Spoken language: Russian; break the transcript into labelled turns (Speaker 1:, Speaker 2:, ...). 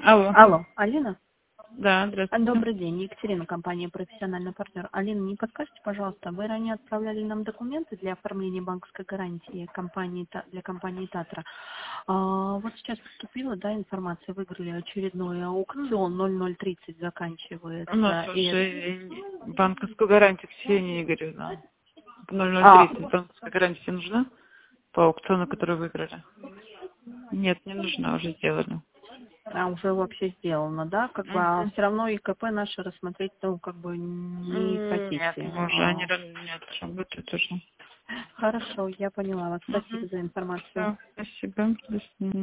Speaker 1: Алло.
Speaker 2: Алло, Алина?
Speaker 1: Да, здравствуйте.
Speaker 2: Добрый день, Екатерина, компания «Профессиональный партнер». Алина, не подскажете, пожалуйста, вы ранее отправляли нам документы для оформления банковской гарантии для компании «Татра». Вот сейчас поступила, да, информация, выиграли очередной аукцион, 0030
Speaker 1: У нас
Speaker 2: заканчивается.
Speaker 1: уже банковскую гарантию Ксении Игоревна. 0030 банковская гарантия нужна по аукциону, который выиграли? Нет, не нужна, уже сделали.
Speaker 2: Уже вообще сделано, да, как бы, все равно ИКП наши рассмотреть, ну, как бы не
Speaker 1: Нет,
Speaker 2: хотите.
Speaker 1: мы уже они нет, работают уже.
Speaker 2: Хорошо, я поняла вас. Спасибо
Speaker 1: Угу.
Speaker 2: за информацию.
Speaker 1: Все, спасибо. До свидания.